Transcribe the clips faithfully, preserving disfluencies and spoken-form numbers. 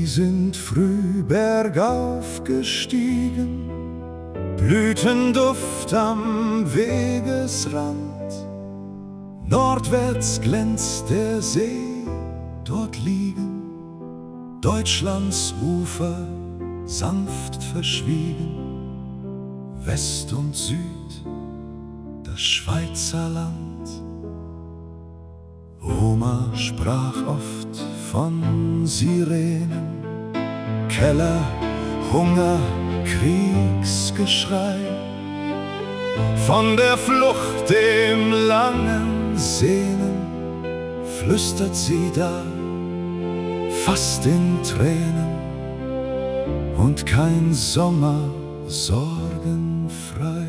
sind früh bergauf gestiegen, Blütenduft am Wegesrand. Nordwärts glänzt der See, dort liegen Deutschlands Ufer sanft verschwiegen. West und Süd, das Schweizerland. Oma sprach oft von Sirenen, Keller, Hunger, Kriegsgeschrei, von der Flucht dem langen Sehnen, flüstert sie da, fast in Tränen, und kein Sommer sorgenfrei.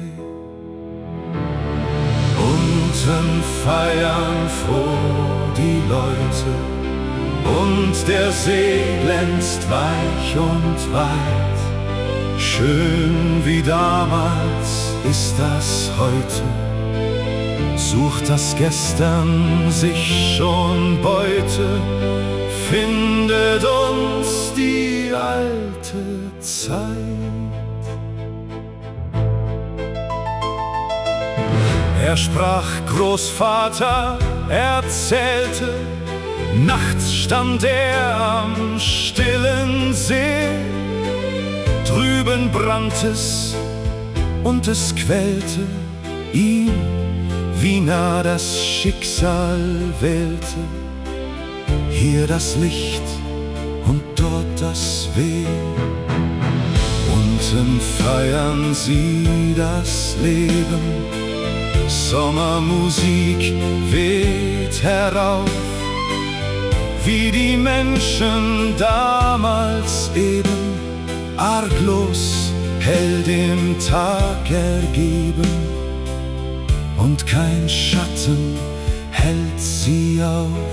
Unten feiern froh die Leute, und der See glänzt weich und weit. Schön wie damals ist das heute, sucht das Gestern sich schon Beute, findet uns die alte Zeit. Er sprach, Großvater erzählte, nachts stand er am stillen See. Drüben brannt es und es quälte ihn, wie nah das Schicksal wählte. Hier das Licht und dort das Weh. Unten feiern sie das Leben, Sommermusik weht herauf, wie die Menschen damals eben, arglos, hell dem Tag ergeben, und kein Schatten hält sie auf.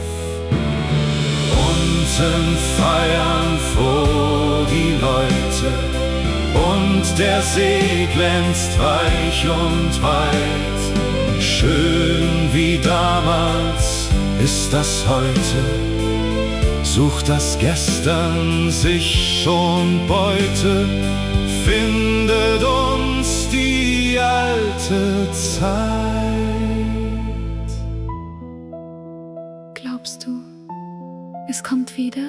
Unten feiern froh die Leute, und der See glänzt weich und weit. Schön wie damals ist das heute, sucht das Gestern sich schon Beute, findet uns die alte Zeit. Glaubst du, es kommt wieder?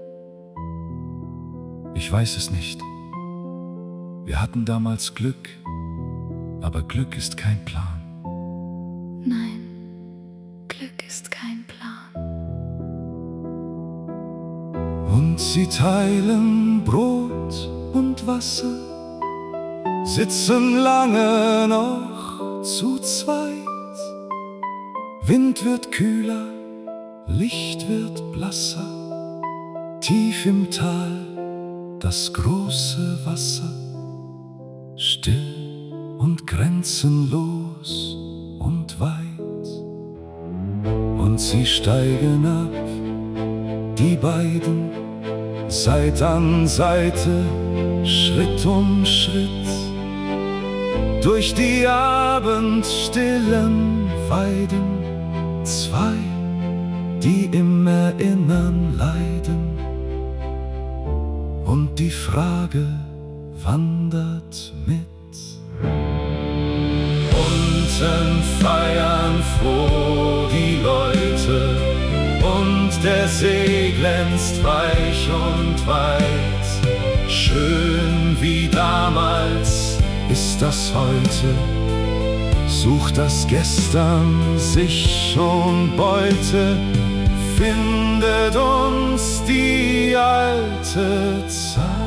Ich weiß es nicht. Wir hatten damals Glück, aber Glück ist kein Plan. Nein, Glück ist kein Plan. Und sie teilen Brot und Wasser, sitzen lange noch zu zweit. Wind wird kühler, Licht wird blasser, tief im Tal das große Wasser, still und grenzenlos und weit. Und sie steigen ab, die beiden, Seite an Seite, Schritt um Schritt, durch die abendstillen Weiden, zwei, die im Erinnern leiden. Und die Frage wandert mit. Unten feiern froh die Leute, und der See glänzt weich und weit. Schön wie damals ist das heute, sucht das Gestern sich schon Beute, findet uns die alte Zeit.